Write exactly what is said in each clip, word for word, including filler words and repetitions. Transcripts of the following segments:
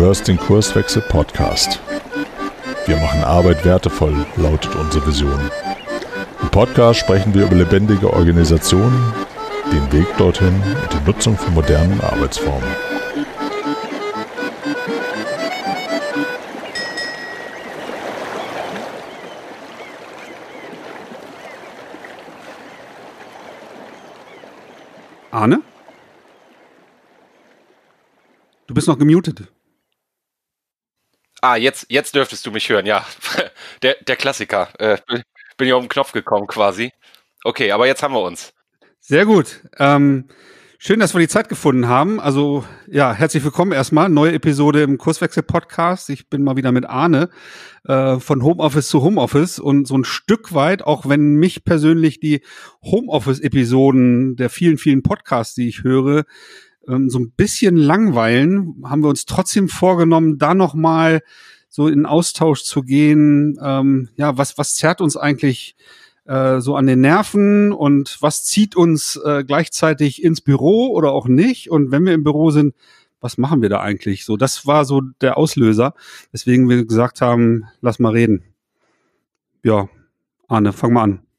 hörst den Kurswechsel Podcast. Wir machen Arbeit wertevoll, lautet unsere Vision. Im Podcast sprechen wir über lebendige Organisationen, den Weg dorthin und die Nutzung von modernen Arbeitsformen. Arne? Du bist noch gemutet. Ah, jetzt, jetzt dürftest du mich hören, ja. Der, der Klassiker. Äh, bin ja auf den Knopf gekommen quasi. Okay, aber jetzt haben wir uns. Sehr gut. Ähm, schön, dass wir die Zeit gefunden haben. Also ja, herzlich willkommen erstmal. Neue Episode im Kurswechsel-Podcast. Ich bin mal wieder mit Arne äh, von Homeoffice zu Homeoffice und so ein Stück weit, auch wenn mich persönlich die Homeoffice-Episoden der vielen, vielen Podcasts, die ich höre, ähm, so ein bisschen langweilen, haben wir uns trotzdem vorgenommen, da nochmal so in Austausch zu gehen. Ähm, ja, was, was zerrt uns eigentlich äh, so an den Nerven und was zieht uns äh, gleichzeitig ins Büro oder auch nicht? Und wenn wir im Büro sind, was machen wir da eigentlich? So, das war so der Auslöser, weswegen wir gesagt haben, lass mal reden. Ja, Arne, fang mal an.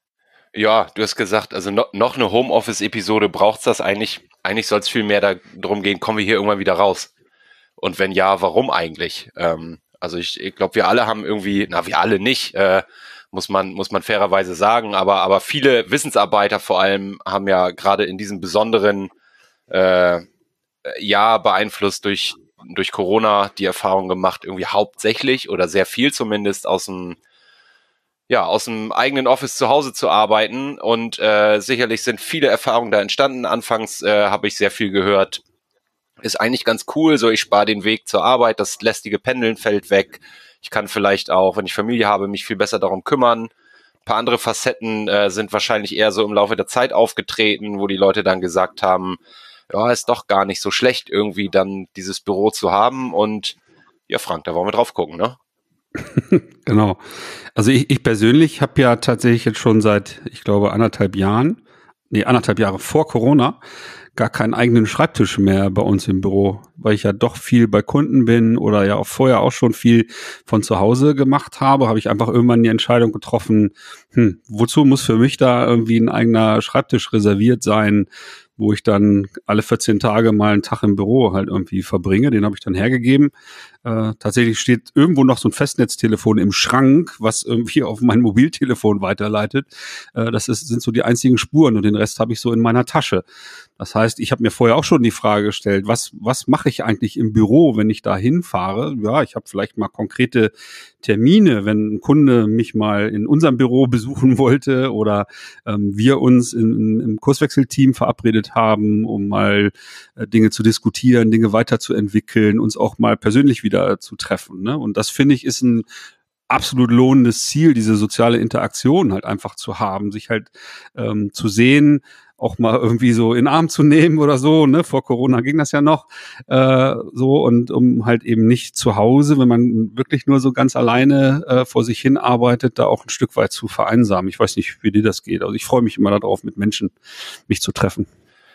Ja, du hast gesagt, also no, noch eine Homeoffice-Episode braucht's das eigentlich. Eigentlich soll es viel mehr darum gehen, kommen wir hier irgendwann wieder raus? Und wenn ja, warum eigentlich? Ähm, also ich, ich glaube, wir alle haben irgendwie, na wir alle nicht, äh, muss man muss man fairerweise sagen, aber aber viele Wissensarbeiter vor allem haben ja gerade in diesem besonderen äh, Jahr beeinflusst durch durch Corona die Erfahrung gemacht, irgendwie hauptsächlich oder sehr viel zumindest aus dem ja, aus dem eigenen Office zu Hause zu arbeiten und äh, sicherlich sind viele Erfahrungen da entstanden. Anfangs äh, habe ich sehr viel gehört, ist eigentlich ganz cool, so ich spare den Weg zur Arbeit, das lästige Pendeln fällt weg. Ich kann vielleicht auch, wenn ich Familie habe, mich viel besser darum kümmern. Ein paar andere Facetten äh, sind wahrscheinlich eher so im Laufe der Zeit aufgetreten, wo die Leute dann gesagt haben, ja, ist doch gar nicht so schlecht, irgendwie dann dieses Büro zu haben. Und ja, Frank, da wollen wir drauf gucken, ne? Genau. Also ich, ich persönlich habe ja tatsächlich jetzt schon seit, ich glaube, anderthalb Jahren, nee, anderthalb Jahre vor Corona, gar keinen eigenen Schreibtisch mehr bei uns im Büro, weil ich ja doch viel bei Kunden bin oder ja auch vorher auch schon viel von zu Hause gemacht habe, habe ich einfach irgendwann die Entscheidung getroffen, hm, wozu muss für mich da irgendwie ein eigener Schreibtisch reserviert sein, wo ich dann alle vierzehn Tage mal einen Tag im Büro halt irgendwie verbringe. Den habe ich dann hergegeben. Äh, tatsächlich steht irgendwo noch so ein Festnetztelefon im Schrank, was irgendwie auf mein Mobiltelefon weiterleitet. Äh, das ist, sind so die einzigen Spuren und den Rest habe ich so in meiner Tasche. Das heißt, ich habe mir vorher auch schon die Frage gestellt, was was mache ich eigentlich im Büro, wenn ich da hinfahre? Ja, ich habe vielleicht mal konkrete Termine, wenn ein Kunde mich mal in unserem Büro besuchen wollte oder ähm, wir uns in, im Kurswechselteam verabredet haben, um mal äh, Dinge zu diskutieren, Dinge weiterzuentwickeln, uns auch mal persönlich wieder zu treffen. Ne? Und das, finde ich, ist ein absolut lohnendes Ziel, diese soziale Interaktion halt einfach zu haben, sich halt ähm, zu sehen, auch mal irgendwie so in den Arm zu nehmen oder so, ne, vor Corona ging das ja noch, äh, so, und um halt eben nicht zu Hause, wenn man wirklich nur so ganz alleine äh, vor sich hin arbeitet, da auch ein Stück weit zu vereinsamen. Ich weiß nicht, wie dir das geht. Also ich freue mich immer darauf, mit Menschen mich zu treffen.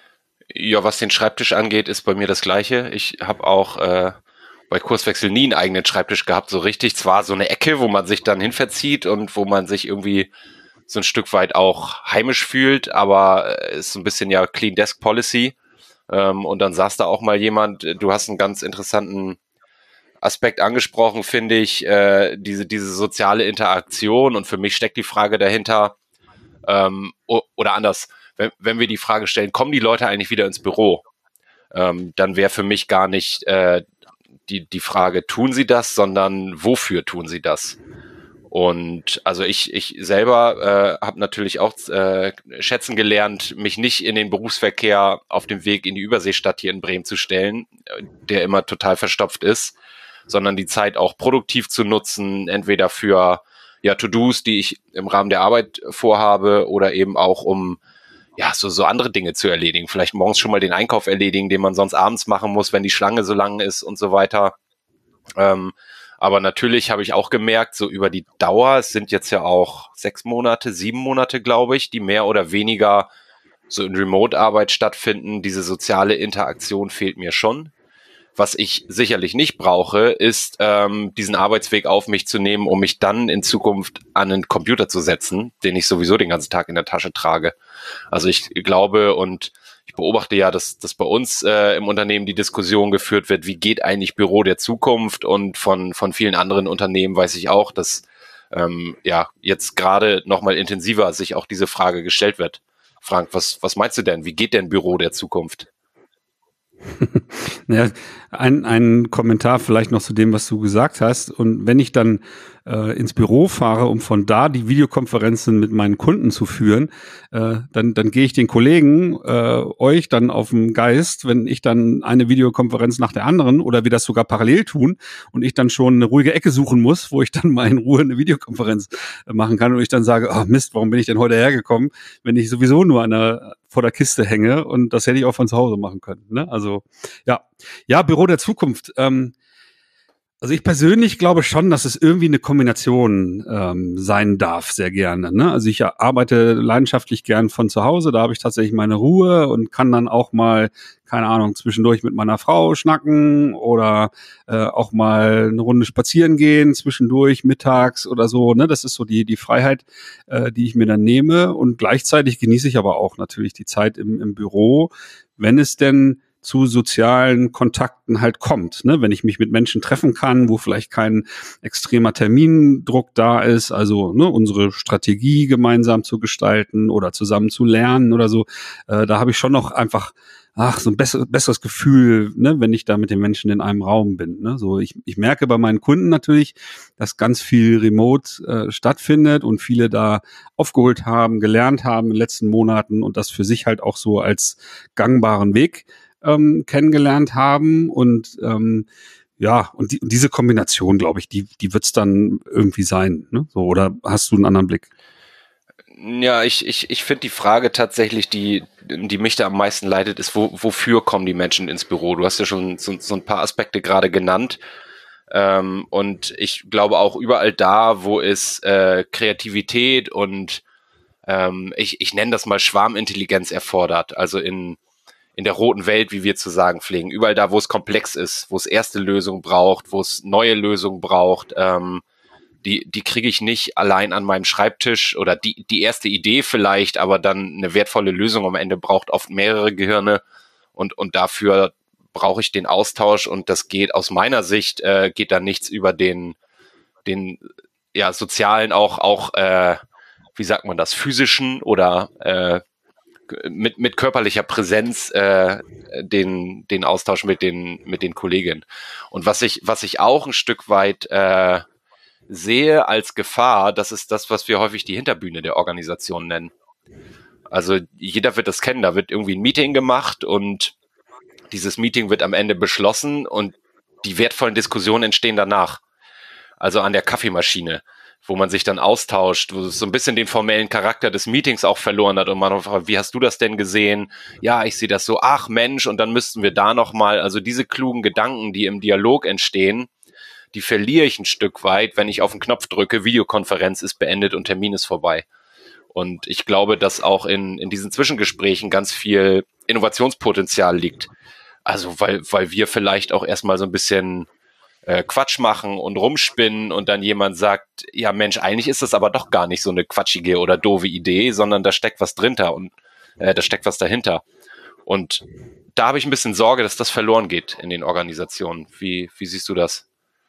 Ja, was den Schreibtisch angeht, ist bei mir das Gleiche. Ich habe auch äh, bei Kurswechsel nie einen eigenen Schreibtisch gehabt, so richtig. Zwar so eine Ecke, wo man sich dann hinverzieht und wo man sich irgendwie so ein Stück weit auch heimisch fühlt, aber ist so ein bisschen ja Clean Desk Policy. Ähm, und dann saß da auch mal jemand, du hast einen ganz interessanten Aspekt angesprochen, finde ich, äh, diese, diese soziale Interaktion. Und für mich steckt die Frage dahinter, ähm, oder anders, wenn, wenn wir die Frage stellen, kommen die Leute eigentlich wieder ins Büro? Ähm, dann wäre für mich gar nicht äh, die, die Frage, tun sie das, sondern wofür tun sie das? Und also ich ich selber äh, habe natürlich auch äh, schätzen gelernt, mich nicht in den Berufsverkehr auf dem Weg in die Überseestadt hier in Bremen zu stellen, der immer total verstopft ist, sondern die Zeit auch produktiv zu nutzen, entweder für ja To-Dos, die ich im Rahmen der Arbeit vorhabe, oder eben auch um ja so so andere Dinge zu erledigen. Vielleicht morgens schon mal den Einkauf erledigen, den man sonst abends machen muss, wenn die Schlange so lang ist und so weiter. Ähm, Aber natürlich habe ich auch gemerkt, so über die Dauer, es sind jetzt ja auch sechs Monate, sieben Monate, glaube ich, die mehr oder weniger so in Remote-Arbeit stattfinden. Diese soziale Interaktion fehlt mir schon. Was ich sicherlich nicht brauche, ist ähm, diesen Arbeitsweg auf mich zu nehmen, um mich dann in Zukunft an einen Computer zu setzen, den ich sowieso den ganzen Tag in der Tasche trage. Also ich glaube und ich beobachte ja, dass, dass bei uns äh, im Unternehmen die Diskussion geführt wird, wie geht eigentlich Büro der Zukunft, und von, von vielen anderen Unternehmen weiß ich auch, dass ähm, ja jetzt gerade nochmal intensiver sich auch diese Frage gestellt wird. Frank, was, was meinst du denn? Wie geht denn Büro der Zukunft? Ja, ein, ein Kommentar vielleicht noch zu dem, was du gesagt hast. Und wenn ich dann äh, ins Büro fahre, um von da die Videokonferenzen mit meinen Kunden zu führen, äh, dann, dann gehe ich den Kollegen, äh, euch dann auf den Geist, wenn ich dann eine Videokonferenz nach der anderen oder wir das sogar parallel tun und ich dann schon eine ruhige Ecke suchen muss, wo ich dann mal in Ruhe eine Videokonferenz äh, machen kann und ich dann sage, oh Mist, warum bin ich denn heute hergekommen, wenn ich sowieso nur an der, vor der Kiste hänge, und das hätte ich auch von zu Hause machen können. Ne? Also ja, ja, Büro der Zukunft. Ähm, also ich persönlich glaube schon, dass es irgendwie eine Kombination ähm, sein darf, sehr gerne. Ne? Also ich arbeite leidenschaftlich gern von zu Hause, da habe ich tatsächlich meine Ruhe und kann dann auch mal, keine Ahnung, zwischendurch mit meiner Frau schnacken oder äh, auch mal eine Runde spazieren gehen, zwischendurch mittags oder so. Ne? Das ist so die die Freiheit, äh, die ich mir dann nehme, und gleichzeitig genieße ich aber auch natürlich die Zeit im, im Büro, wenn es denn zu sozialen Kontakten halt kommt, ne? Wenn ich mich mit Menschen treffen kann, wo vielleicht kein extremer Termindruck da ist, also ne, unsere Strategie gemeinsam zu gestalten oder zusammen zu lernen oder so, äh, da habe ich schon noch einfach ach, so ein besser, besseres Gefühl, ne, wenn ich da mit den Menschen in einem Raum bin. Ne? So, ich, ich merke bei meinen Kunden natürlich, dass ganz viel Remote äh, stattfindet und viele da aufgeholt haben, gelernt haben in den letzten Monaten und das für sich halt auch so als gangbaren Weg ähm, kennengelernt haben. Und ähm, ja, und, die, und diese Kombination, glaube ich, die, die wird's dann irgendwie sein. Ne? So, oder hast du einen anderen Blick? Ja, ich, ich, ich finde die Frage tatsächlich, die, die mich da am meisten leitet, ist, wo, wofür kommen die Menschen ins Büro? Du hast ja schon so, so ein paar Aspekte gerade genannt. Ähm, und ich glaube auch überall da, wo es äh, Kreativität und ähm, ich, ich nenne das mal Schwarmintelligenz erfordert, also in, in der roten Welt, wie wir zu sagen pflegen, überall da, wo es komplex ist, wo es erste Lösungen braucht, wo es neue Lösungen braucht, ähm, die, die kriege ich nicht allein an meinem Schreibtisch, oder die, die erste Idee vielleicht, aber dann eine wertvolle Lösung am Ende braucht oft mehrere Gehirne, und, und dafür brauche ich den Austausch, und das geht aus meiner Sicht, äh, geht da nichts über den, den, ja, sozialen, auch, auch, äh, wie sagt man das, physischen oder, äh, mit, mit körperlicher Präsenz, äh, den, den Austausch mit den, mit den Kolleginnen. Und was ich, was ich auch ein Stück weit, äh, sehe als Gefahr, das ist das, was wir häufig die Hinterbühne der Organisation nennen. Also jeder wird das kennen, da wird irgendwie ein Meeting gemacht und dieses Meeting wird am Ende beschlossen und die wertvollen Diskussionen entstehen danach. Also an der Kaffeemaschine, wo man sich dann austauscht, wo es so ein bisschen den formellen Charakter des Meetings auch verloren hat und man fragt, wie hast du das denn gesehen? Ja, ich sehe das so, ach Mensch, und dann müssten wir da nochmal, also diese klugen Gedanken, die im Dialog entstehen, die verliere ich ein Stück weit, wenn ich auf den Knopf drücke, Videokonferenz ist beendet und Termin ist vorbei. Und ich glaube, dass auch in, in diesen Zwischengesprächen ganz viel Innovationspotenzial liegt. Also weil, weil wir vielleicht auch erstmal so ein bisschen äh, Quatsch machen und rumspinnen und dann jemand sagt, ja Mensch, eigentlich ist das aber doch gar nicht so eine quatschige oder doofe Idee, sondern da steckt was drinter und äh, da steckt was dahinter. Und da habe ich ein bisschen Sorge, dass das verloren geht in den Organisationen. Wie, wie siehst du das?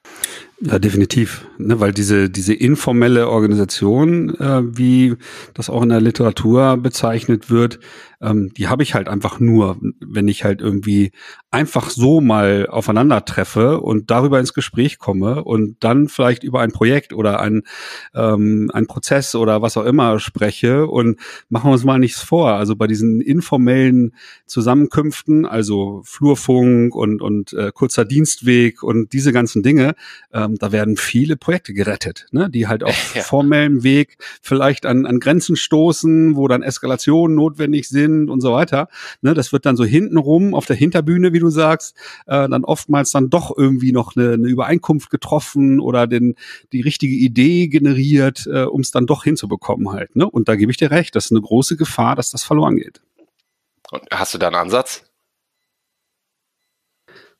Ja, definitiv, ne, weil diese diese informelle Organisation, äh, wie das auch in der Literatur bezeichnet wird, ähm, die habe ich halt einfach nur, wenn ich halt irgendwie einfach so mal aufeinander treffe und darüber ins Gespräch komme und dann vielleicht über ein Projekt oder ein ähm, ein Prozess oder was auch immer spreche. Und machen wir uns mal nichts vor, also bei diesen informellen Zusammenkünften, also Flurfunk und und äh, kurzer Dienstweg und diese ganzen Dinge, ähm, da werden viele Projekte gerettet, ne, die halt auf ja. formellem Weg vielleicht an, an Grenzen stoßen, wo dann Eskalationen notwendig sind und so weiter. Ne, das wird dann so hintenrum auf der Hinterbühne, wie du sagst, äh, dann oftmals dann doch irgendwie noch eine, eine Übereinkunft getroffen oder den, die richtige Idee generiert, äh, um es dann doch hinzubekommen halt. Ne? Und da gebe ich dir recht, das ist eine große Gefahr, dass das verloren geht. Und hast du da einen Ansatz?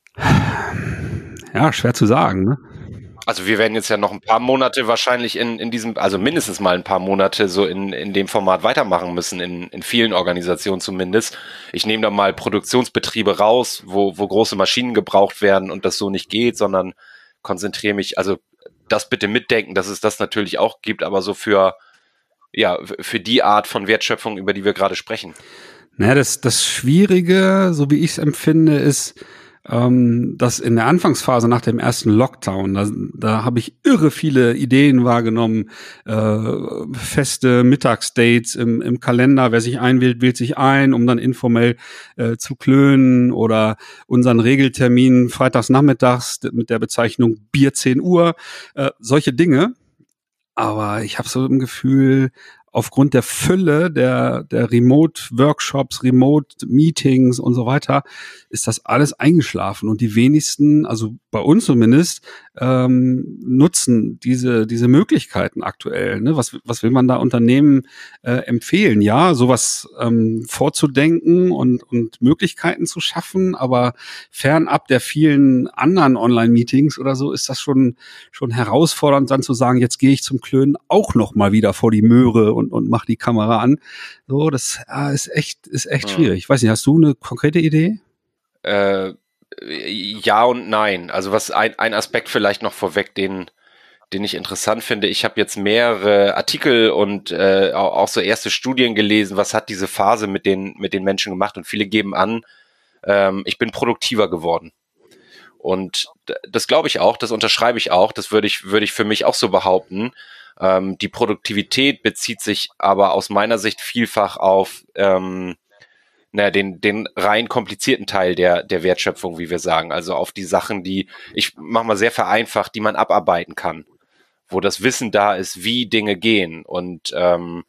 Ja, schwer zu sagen, ne? Also wir werden jetzt ja noch ein paar Monate wahrscheinlich in, in diesem, also mindestens mal ein paar Monate so in, in dem Format weitermachen müssen, in, in vielen Organisationen zumindest. Ich nehme da mal Produktionsbetriebe raus, wo, wo große Maschinen gebraucht werden und das so nicht geht, sondern konzentriere mich, also das bitte mitdenken, dass es das natürlich auch gibt, aber so für, ja, für die Art von Wertschöpfung, über die wir gerade sprechen. Naja, das, das Schwierige, so wie ich es empfinde, ist, ähm, dass in der Anfangsphase nach dem ersten Lockdown, da, da habe ich irre viele Ideen wahrgenommen, äh, feste Mittagsdates im, im Kalender, wer sich einwählt, wählt sich ein, um dann informell äh, zu klönen, oder unseren Regeltermin freitags nachmittags mit der Bezeichnung Bier zehn Uhr, äh, solche Dinge. Aber ich habe so ein Gefühl, aufgrund der Fülle der, der Remote-Workshops, Remote-Meetings und so weiter, ist das alles eingeschlafen. Und die wenigsten, also bei uns zumindest, ähm, nutzen diese, diese Möglichkeiten aktuell. Ne? Was, was will man da Unternehmen äh, empfehlen? Ja, sowas ähm, vorzudenken und, und Möglichkeiten zu schaffen, aber fernab der vielen anderen Online-Meetings oder so ist das schon, schon herausfordernd, dann zu sagen, jetzt gehe ich zum Klönen auch noch mal wieder vor die Möhre und, und mach die Kamera an. So, das ja, ist echt, ist echt Ja. schwierig. Ich weiß nicht, hast du eine konkrete Idee? Äh, ja und nein. Also was ein, ein Aspekt vielleicht noch vorweg, den, den ich interessant finde. Ich habe jetzt mehrere Artikel und äh, auch, auch so erste Studien gelesen, was hat diese Phase mit den, mit den Menschen gemacht, und viele geben an, ähm, ich bin produktiver geworden. Und d- das glaube ich auch, das unterschreibe ich auch, das würde ich, würde ich für mich auch so behaupten. Ähm, die Produktivität bezieht sich aber aus meiner Sicht vielfach auf ähm, naja, den, den rein komplizierten Teil der, der Wertschöpfung, wie wir sagen. Also auf die Sachen, die, ich mach mal sehr vereinfacht, die man abarbeiten kann, wo das Wissen da ist, wie Dinge gehen. Und ähm,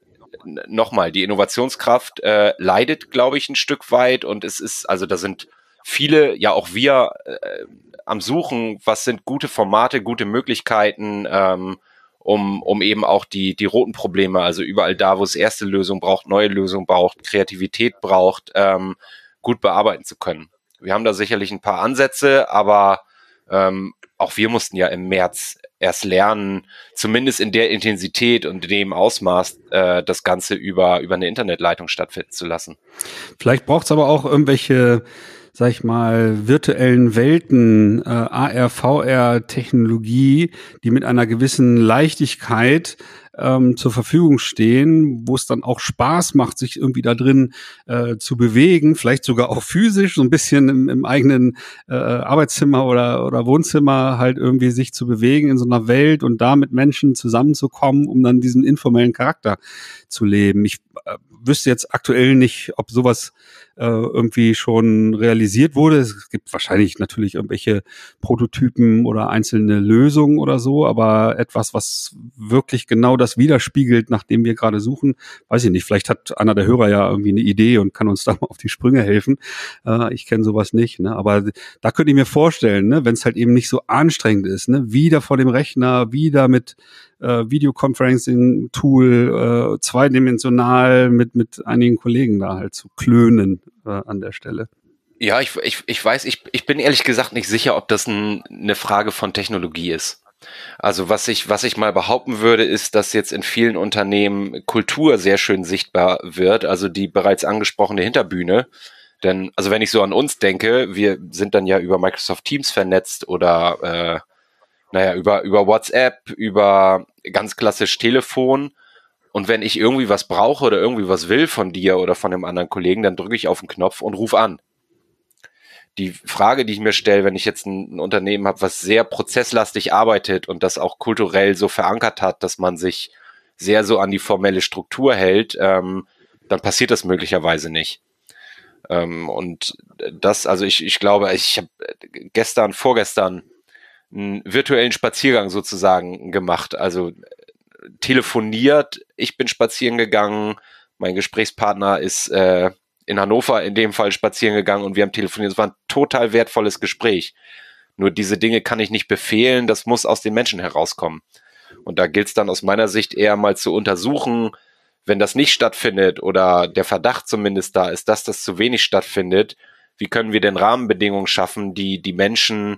n- nochmal, die Innovationskraft äh, leidet, glaube ich, ein Stück weit. Und es ist, also da sind viele, ja auch wir, äh, am Suchen, was sind gute Formate, gute Möglichkeiten, ähm, um, um eben auch die, die roten Probleme, also überall da, wo es erste Lösung braucht, neue Lösung braucht, Kreativität braucht, ähm, gut bearbeiten zu können. Wir haben da sicherlich ein paar Ansätze, aber ähm, auch wir mussten ja im März erst lernen, zumindest in der Intensität und in dem Ausmaß, äh, das Ganze über, über eine Internetleitung stattfinden zu lassen. Vielleicht braucht es aber auch irgendwelche, sag ich mal, virtuellen Welten, äh, A R, V R-Technologie, die mit einer gewissen Leichtigkeit ähm, zur Verfügung stehen, wo es dann auch Spaß macht, sich irgendwie da drin äh, zu bewegen, vielleicht sogar auch physisch, so ein bisschen im, im eigenen äh, Arbeitszimmer oder, oder Wohnzimmer halt irgendwie sich zu bewegen in so einer Welt und da mit Menschen zusammenzukommen, um dann diesen informellen Charakter zu leben. Ich äh, wüsste jetzt aktuell nicht, ob sowas äh, irgendwie schon realisiert wurde. Es gibt wahrscheinlich natürlich irgendwelche Prototypen oder einzelne Lösungen oder so, aber etwas, was wirklich genau das widerspiegelt, nach dem wir gerade suchen, weiß ich nicht. Vielleicht hat einer der Hörer ja irgendwie eine Idee und kann uns da mal auf die Sprünge helfen. Äh, ich kenne sowas nicht, ne? Aber da könnte ich mir vorstellen, ne, wenn es halt eben nicht so anstrengend ist, ne, wieder vor dem Rechner, wieder mit äh, Videoconferencing-Tool, äh, zweidimensional mit mit einigen Kollegen da halt zu klönen äh, an der Stelle. Ja, ich, ich, ich weiß, ich, ich bin ehrlich gesagt nicht sicher, ob das ein, eine Frage von Technologie ist. Also was ich, was ich mal behaupten würde, ist, dass jetzt in vielen Unternehmen Kultur sehr schön sichtbar wird, also die bereits angesprochene Hinterbühne. Denn, also wenn ich so an uns denke, wir sind dann ja über Microsoft Teams vernetzt oder äh, naja, über, über WhatsApp, über ganz klassisch Telefon. Und wenn ich irgendwie was brauche oder irgendwie was will von dir oder von einem anderen Kollegen, dann drücke ich auf den Knopf und rufe an. Die Frage, die ich mir stelle, wenn ich jetzt ein, ein Unternehmen habe, was sehr prozesslastig arbeitet und das auch kulturell so verankert hat, dass man sich sehr so an die formelle Struktur hält, ähm, dann passiert das möglicherweise nicht. Ähm, und das, also ich, ich glaube, ich habe gestern, vorgestern einen virtuellen Spaziergang sozusagen gemacht, also telefoniert, ich bin spazieren gegangen, mein Gesprächspartner ist äh, in Hannover in dem Fall spazieren gegangen und wir haben telefoniert. Es war ein total wertvolles Gespräch. Nur diese Dinge kann ich nicht befehlen, das muss aus den Menschen herauskommen. Und da gilt es dann aus meiner Sicht eher mal zu untersuchen, wenn das nicht stattfindet oder der Verdacht zumindest da ist, dass das zu wenig stattfindet, wie können wir denn Rahmenbedingungen schaffen, die die Menschen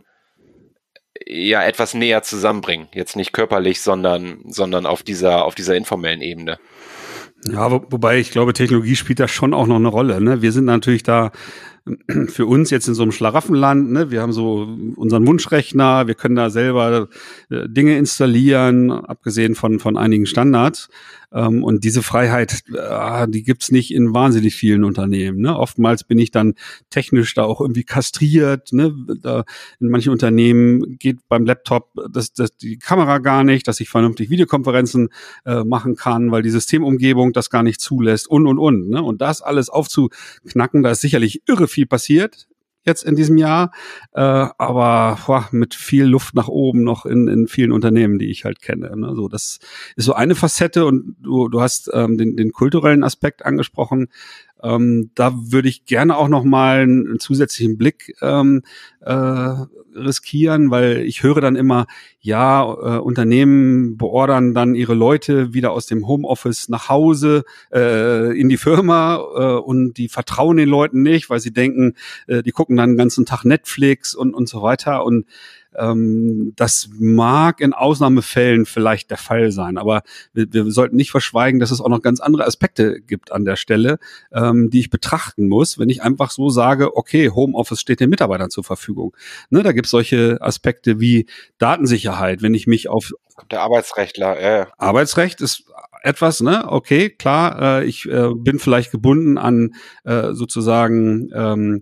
ja etwas näher zusammenbringen. Jetzt nicht körperlich, sondern, sondern auf dieser, auf dieser informellen Ebene. Ja, wo, wobei ich glaube, Technologie spielt da schon auch noch eine Rolle. Ne? Wir sind natürlich da für uns jetzt in so einem Schlaraffenland, ne? Wir haben so unseren Wunschrechner, wir können da selber äh, Dinge installieren, abgesehen von von einigen Standards. Ähm, und diese Freiheit, äh, die gibt's nicht in wahnsinnig vielen Unternehmen. Ne? Oftmals bin ich dann technisch da auch irgendwie kastriert. Ne? Da in manchen Unternehmen geht beim Laptop das, das die Kamera gar nicht, dass ich vernünftig Videokonferenzen äh, machen kann, weil die Systemumgebung das gar nicht zulässt und und und. Ne? Und das alles aufzuknacken, da ist sicherlich irre viel passiert jetzt in diesem Jahr, äh, aber boah, mit viel Luft nach oben noch in, in vielen Unternehmen, die ich halt kenne. Ne? So, das ist so eine Facette und du, du hast ähm, den, den kulturellen Aspekt angesprochen. Ähm, da würde ich gerne auch noch mal einen, einen zusätzlichen Blick ähm, äh, riskieren, weil ich höre dann immer, ja, äh, Unternehmen beordern dann ihre Leute wieder aus dem Homeoffice nach Hause äh, in die Firma äh, und die vertrauen den Leuten nicht, weil sie denken, äh, die gucken dann den ganzen Tag Netflix und und so weiter und ähm, das mag in Ausnahmefällen vielleicht der Fall sein, aber wir, wir sollten nicht verschweigen, dass es auch noch ganz andere Aspekte gibt an der Stelle, ähm, die ich betrachten muss, wenn ich einfach so sage, okay, Homeoffice steht den Mitarbeitern zur Verfügung. Ne, da gibt es solche Aspekte wie Datensicherheit, wenn ich mich auf Der Arbeitsrechtler, äh. Arbeitsrecht ist etwas, ne? Okay, klar, äh, ich äh, bin vielleicht gebunden an äh, sozusagen ähm,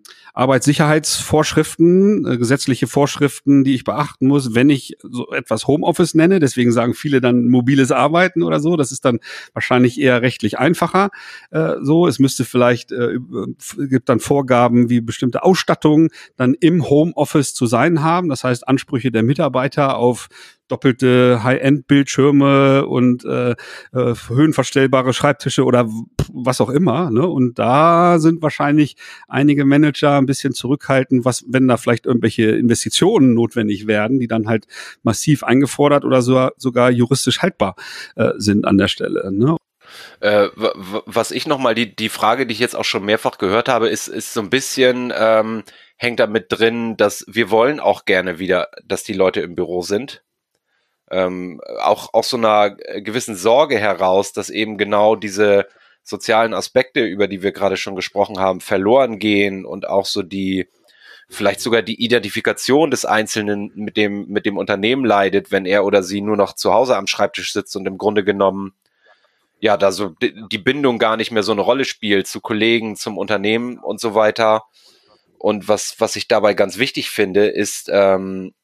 Arbeitssicherheitsvorschriften, äh, gesetzliche Vorschriften, die ich beachten muss, wenn ich so etwas Homeoffice nenne. Deswegen sagen viele dann mobiles Arbeiten oder so. Das ist dann wahrscheinlich eher rechtlich einfacher. Äh, so, es müsste vielleicht äh, gibt dann Vorgaben, wie bestimmte Ausstattungen dann im Homeoffice zu sein haben. Das heißt Ansprüche der Mitarbeiter auf doppelte High-End-Bildschirme und äh, äh, höhenverstellbare Schreibtische oder was auch immer. Ne? Und da sind wahrscheinlich einige Manager ein bisschen zurückhaltend, was, wenn da vielleicht irgendwelche Investitionen notwendig werden, die dann halt massiv eingefordert oder so, sogar juristisch haltbar äh, sind an der Stelle. Ne? Äh, was ich nochmal, die, die Frage, die ich jetzt auch schon mehrfach gehört habe, ist, ist so ein bisschen, ähm, hängt da mit drin, dass wir wollen auch gerne wieder, dass die Leute im Büro sind. Ähm, auch aus so einer gewissen Sorge heraus, dass eben genau diese sozialen Aspekte, über die wir gerade schon gesprochen haben, verloren gehen und auch so die, vielleicht sogar die Identifikation des Einzelnen mit dem, mit dem Unternehmen leidet, wenn er oder sie nur noch zu Hause am Schreibtisch sitzt und im Grunde genommen, ja, da so die Bindung gar nicht mehr so eine Rolle spielt zu Kollegen, zum Unternehmen und so weiter. Und was, was ich dabei ganz wichtig finde, ist, ähm,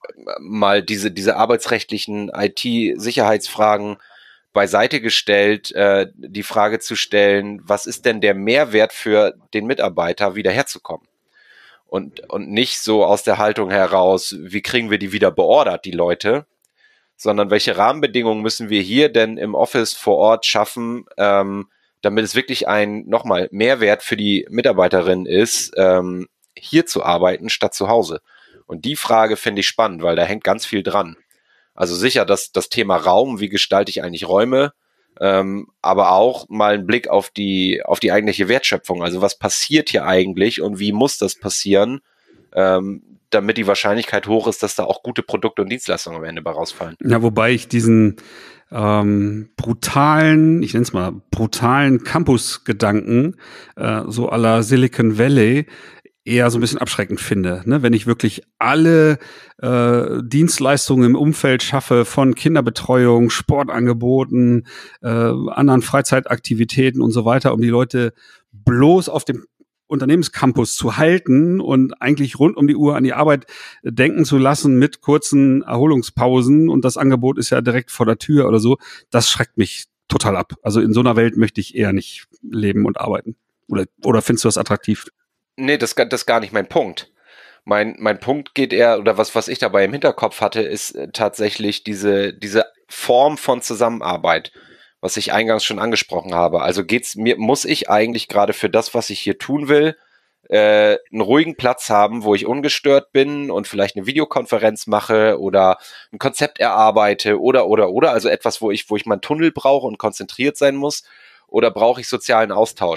mal diese diese arbeitsrechtlichen I T-Sicherheitsfragen beiseite gestellt, äh, die Frage zu stellen, was ist denn der Mehrwert für den Mitarbeiter, wieder herzukommen? Und, und nicht so aus der Haltung heraus, wie kriegen wir die wieder beordert, die Leute, sondern welche Rahmenbedingungen müssen wir hier denn im Office vor Ort schaffen, ähm, damit es wirklich ein, nochmal, Mehrwert für die Mitarbeiterin ist, ähm, hier zu arbeiten statt zu Hause. Und die Frage finde ich spannend, weil da hängt ganz viel dran. Also sicher, dass das Thema Raum, wie gestalte ich eigentlich Räume, ähm, aber auch mal einen Blick auf die auf die eigentliche Wertschöpfung. Also was passiert hier eigentlich und wie muss das passieren, ähm, damit die Wahrscheinlichkeit hoch ist, dass da auch gute Produkte und Dienstleistungen am Ende bei rausfallen. Ja, wobei ich diesen ähm, brutalen, ich nenne es mal, brutalen Campus-Gedanken, äh, so à la Silicon Valley, eher so ein bisschen abschreckend finde, ne? Wenn ich wirklich alle äh, Dienstleistungen im Umfeld schaffe, von Kinderbetreuung, Sportangeboten, äh, anderen Freizeitaktivitäten und so weiter, um die Leute bloß auf dem Unternehmenscampus zu halten und eigentlich rund um die Uhr an die Arbeit denken zu lassen mit kurzen Erholungspausen und das Angebot ist ja direkt vor der Tür oder so, das schreckt mich total ab. Also in so einer Welt möchte ich eher nicht leben und arbeiten. Oder, oder findest du das attraktiv? Nee, das, das ist gar nicht mein Punkt. Mein, mein Punkt geht eher, oder was, was ich dabei im Hinterkopf hatte, ist äh, tatsächlich diese, diese Form von Zusammenarbeit, was ich eingangs schon angesprochen habe. Also geht's mir, muss ich eigentlich gerade für das, was ich hier tun will, äh, einen ruhigen Platz haben, wo ich ungestört bin und vielleicht eine Videokonferenz mache oder ein Konzept erarbeite oder, oder, oder, also etwas, wo ich, wo ich meinen Tunnel brauche und konzentriert sein muss, oder brauche ich sozialen Austausch?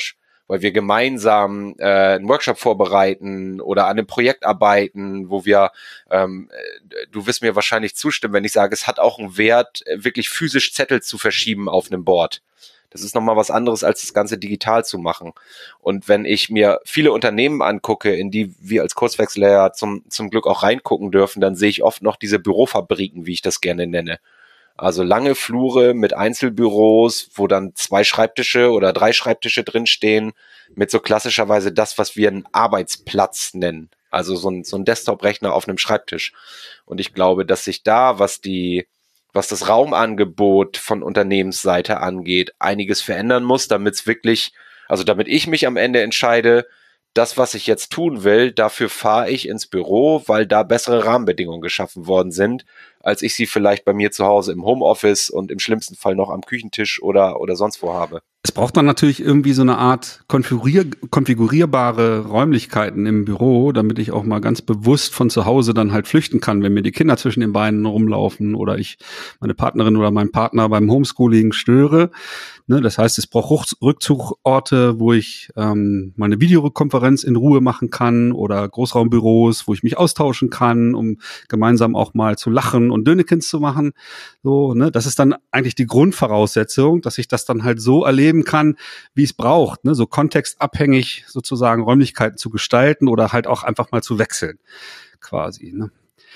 weil wir gemeinsam äh, einen Workshop vorbereiten oder an einem Projekt arbeiten, wo wir, ähm, du wirst mir wahrscheinlich zustimmen, wenn ich sage, es hat auch einen Wert, wirklich physisch Zettel zu verschieben auf einem Board. Das ist nochmal was anderes, als das Ganze digital zu machen. Und wenn ich mir viele Unternehmen angucke, in die wir als Kurswechsler ja zum, zum Glück auch reingucken dürfen, dann sehe ich oft noch diese Bürofabriken, wie ich das gerne nenne. Also lange Flure mit Einzelbüros, wo dann zwei Schreibtische oder drei Schreibtische drinstehen, mit so klassischerweise das, was wir einen Arbeitsplatz nennen. Also so ein, so ein Desktop-Rechner auf einem Schreibtisch. Und ich glaube, dass sich da, was die was das Raumangebot von Unternehmensseite angeht, einiges verändern muss, damit es wirklich, also damit ich mich am Ende entscheide, das, was ich jetzt tun will, dafür fahre ich ins Büro, weil da bessere Rahmenbedingungen geschaffen worden sind, als ich sie vielleicht bei mir zu Hause im Homeoffice und im schlimmsten Fall noch am Küchentisch oder, oder sonst wo habe. Es braucht dann natürlich irgendwie so eine Art konfigurier- konfigurierbare Räumlichkeiten im Büro, damit ich auch mal ganz bewusst von zu Hause dann halt flüchten kann, wenn mir die Kinder zwischen den Beinen rumlaufen oder ich meine Partnerin oder meinen Partner beim Homeschooling störe. Ne, das heißt, es braucht Rückzugorte, wo ich ähm, meine Videokonferenz in Ruhe machen kann oder Großraumbüros, wo ich mich austauschen kann, um gemeinsam auch mal zu lachen und Dönekins zu machen. So, ne, das ist dann eigentlich die Grundvoraussetzung, dass ich das dann halt so erleben kann, wie es braucht, ne, so kontextabhängig sozusagen Räumlichkeiten zu gestalten oder halt auch einfach mal zu wechseln, quasi, ne.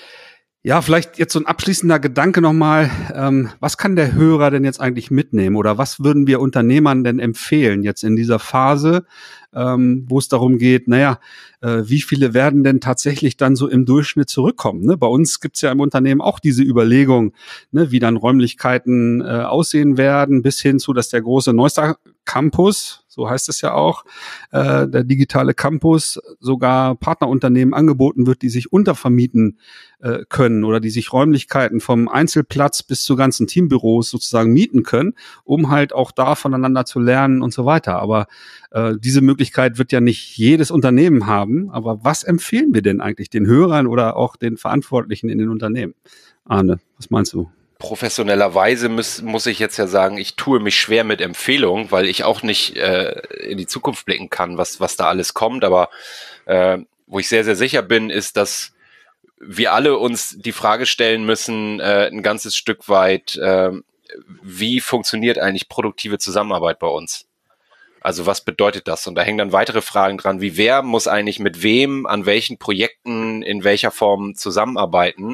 Ja, vielleicht jetzt so ein abschließender Gedanke nochmal. Ähm, was kann der Hörer denn jetzt eigentlich mitnehmen oder was würden wir Unternehmern denn empfehlen jetzt in dieser Phase, ähm, wo es darum geht, naja, äh, wie viele werden denn tatsächlich dann so im Durchschnitt zurückkommen? Ne? Bei uns gibt's ja im Unternehmen auch diese Überlegung, ne, wie dann Räumlichkeiten äh, aussehen werden, bis hin zu, dass der große Neustar Campus, so heißt es ja auch, äh, der digitale Campus, sogar Partnerunternehmen angeboten wird, die sich untervermieten äh, können oder die sich Räumlichkeiten vom Einzelplatz bis zu ganzen Teambüros sozusagen mieten können, um halt auch da voneinander zu lernen und so weiter. Aber äh, diese Möglichkeit wird ja nicht jedes Unternehmen haben. Aber was empfehlen wir denn eigentlich den Hörern oder auch den Verantwortlichen in den Unternehmen? Arne, was meinst du? Professionellerweise muss, muss ich jetzt ja sagen, ich tue mich schwer mit Empfehlungen, weil ich auch nicht äh, in die Zukunft blicken kann, was, was da alles kommt. Aber äh, wo ich sehr, sehr sicher bin, ist, dass wir alle uns die Frage stellen müssen, äh, ein ganzes Stück weit, äh, wie funktioniert eigentlich produktive Zusammenarbeit bei uns? Also was bedeutet das? Und da hängen dann weitere Fragen dran, wie wer muss eigentlich mit wem, an welchen Projekten, in welcher Form zusammenarbeiten?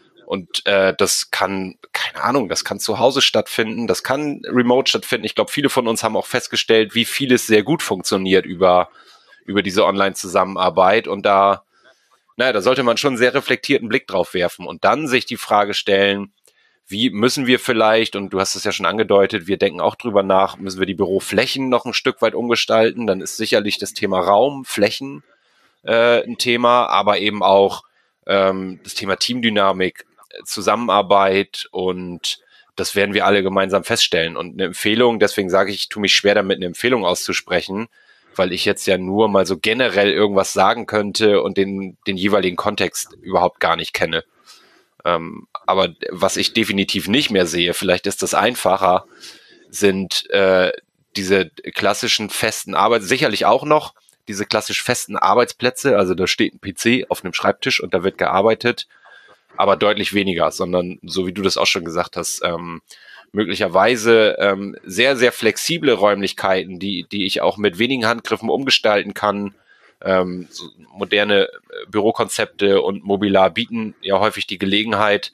Und äh, das kann, keine Ahnung, das kann zu Hause stattfinden, das kann remote stattfinden. Ich glaube, viele von uns haben auch festgestellt, wie vieles sehr gut funktioniert über über diese Online-Zusammenarbeit. Und da, naja, da sollte man schon einen sehr reflektierten Blick drauf werfen und dann sich die Frage stellen, wie müssen wir vielleicht, und du hast es ja schon angedeutet, wir denken auch drüber nach, müssen wir die Büroflächen noch ein Stück weit umgestalten? Dann ist sicherlich das Thema Raum, Flächen äh, ein Thema, aber eben auch ähm, das Thema Teamdynamik, Zusammenarbeit, und das werden wir alle gemeinsam feststellen. Und eine Empfehlung, deswegen sage ich, ich tue mich schwer damit, eine Empfehlung auszusprechen, weil ich jetzt ja nur mal so generell irgendwas sagen könnte und den, den jeweiligen Kontext überhaupt gar nicht kenne. Ähm, aber was ich definitiv nicht mehr sehe, vielleicht ist das einfacher, sind äh, diese klassischen festen Arbeits, sicherlich auch noch diese klassisch festen Arbeitsplätze, also da steht ein P C auf einem Schreibtisch und da wird gearbeitet, aber deutlich weniger, sondern so wie du das auch schon gesagt hast, ähm, möglicherweise ähm, sehr, sehr flexible Räumlichkeiten, die die ich auch mit wenigen Handgriffen umgestalten kann. Ähm, so moderne Bürokonzepte und Mobiliar bieten ja häufig die Gelegenheit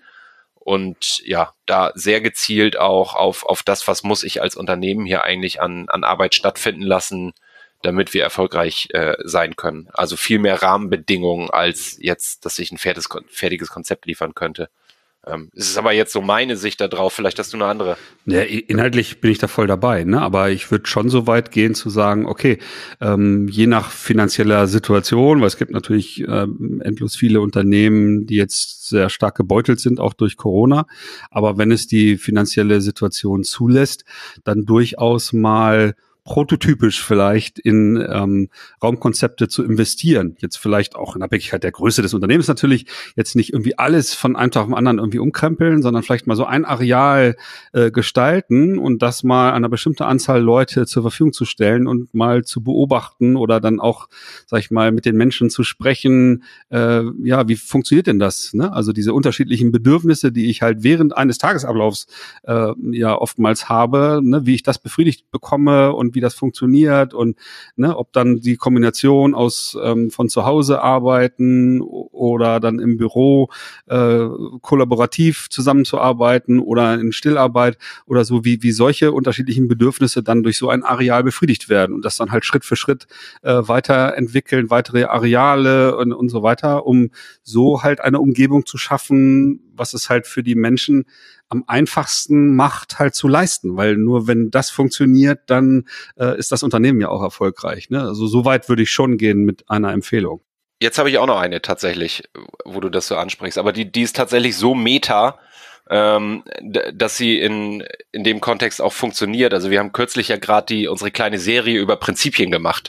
und ja, da sehr gezielt auch auf auf das, was muss ich als Unternehmen hier eigentlich an an Arbeit stattfinden lassen, damit wir erfolgreich äh, sein können. Also viel mehr Rahmenbedingungen als jetzt, dass ich ein fertiges, fertiges Konzept liefern könnte. Ähm, es ist aber jetzt so meine Sicht da drauf, vielleicht hast du eine andere. Ja, inhaltlich bin ich da voll dabei, ne? Aber ich würde schon so weit gehen zu sagen, okay, ähm, je nach finanzieller Situation, weil es gibt natürlich ähm, endlos viele Unternehmen, die jetzt sehr stark gebeutelt sind, auch durch Corona. Aber wenn es die finanzielle Situation zulässt, dann durchaus mal prototypisch vielleicht in ähm, Raumkonzepte zu investieren. Jetzt vielleicht auch in Abhängigkeit der Größe des Unternehmens natürlich, jetzt nicht irgendwie alles von einem Tag auf den anderen irgendwie umkrempeln, sondern vielleicht mal so ein Areal äh, gestalten und das mal einer bestimmten Anzahl Leute zur Verfügung zu stellen und mal zu beobachten oder dann auch, sag ich mal, mit den Menschen zu sprechen. Äh, ja, wie funktioniert denn das? Ne? Also diese unterschiedlichen Bedürfnisse, die ich halt während eines Tagesablaufs äh, ja oftmals habe, ne? Wie ich das befriedigt bekomme und wie das funktioniert und ne, ob dann die Kombination aus ähm, von zu Hause arbeiten oder dann im Büro äh, kollaborativ zusammenzuarbeiten oder in Stillarbeit oder so, wie wie solche unterschiedlichen Bedürfnisse dann durch so ein Areal befriedigt werden und das dann halt Schritt für Schritt äh, weiterentwickeln, weitere Areale und, und so weiter, um so halt eine Umgebung zu schaffen, was es halt für die Menschen am einfachsten macht, halt zu leisten, weil nur wenn das funktioniert, dann äh, ist das Unternehmen ja auch erfolgreich. Ne? Also so weit würde ich schon gehen mit einer Empfehlung. Jetzt habe ich auch noch eine tatsächlich, wo du das so ansprichst, aber die, die ist tatsächlich so meta, ähm, d- dass sie in in dem Kontext auch funktioniert. Also wir haben kürzlich ja gerade die unsere kleine Serie über Prinzipien gemacht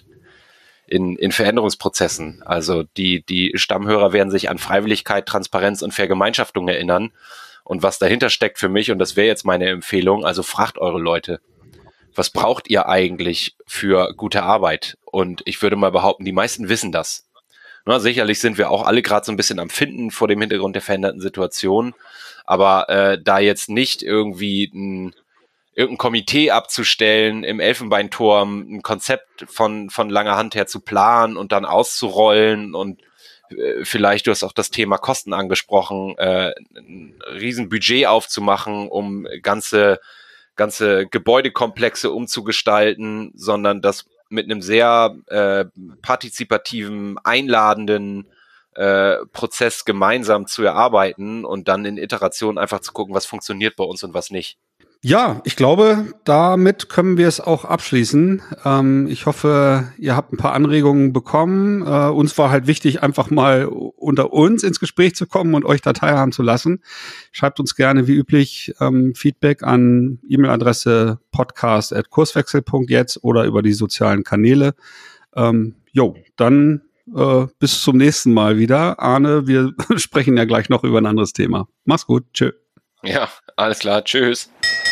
in in Veränderungsprozessen. Also die die Stammhörer werden sich an Freiwilligkeit, Transparenz und Vergemeinschaftung erinnern. Und was dahinter steckt für mich, und das wäre jetzt meine Empfehlung, also fragt eure Leute, was braucht ihr eigentlich für gute Arbeit? Und ich würde mal behaupten, die meisten wissen das. Na, sicherlich sind wir auch alle gerade so ein bisschen am Finden vor dem Hintergrund der veränderten Situation, aber äh, da jetzt nicht irgendwie ein, irgendein Komitee abzustellen, im Elfenbeinturm ein Konzept von von langer Hand her zu planen und dann auszurollen und vielleicht, du hast auch das Thema Kosten angesprochen, äh, ein Riesenbudget aufzumachen, um ganze ganze Gebäudekomplexe umzugestalten, sondern das mit einem sehr äh, partizipativen, einladenden äh, Prozess gemeinsam zu erarbeiten und dann in Iterationen einfach zu gucken, was funktioniert bei uns und was nicht. Ja, ich glaube, damit können wir es auch abschließen. Ähm, ich hoffe, ihr habt ein paar Anregungen bekommen. Äh, uns war halt wichtig, einfach mal unter uns ins Gespräch zu kommen und euch da teilhaben zu lassen. Schreibt uns gerne wie üblich ähm, Feedback an E-Mail-Adresse podcast at kurswechsel punkt jetzt oder über die sozialen Kanäle. Ähm, jo, dann äh, bis zum nächsten Mal wieder. Arne, wir sprechen ja gleich noch über ein anderes Thema. Mach's gut, tschö. Ja, alles klar, tschüss.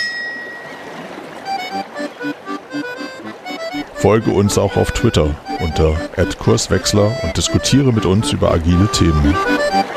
Folge uns auch auf Twitter unter at kurswechsler und diskutiere mit uns über agile Themen.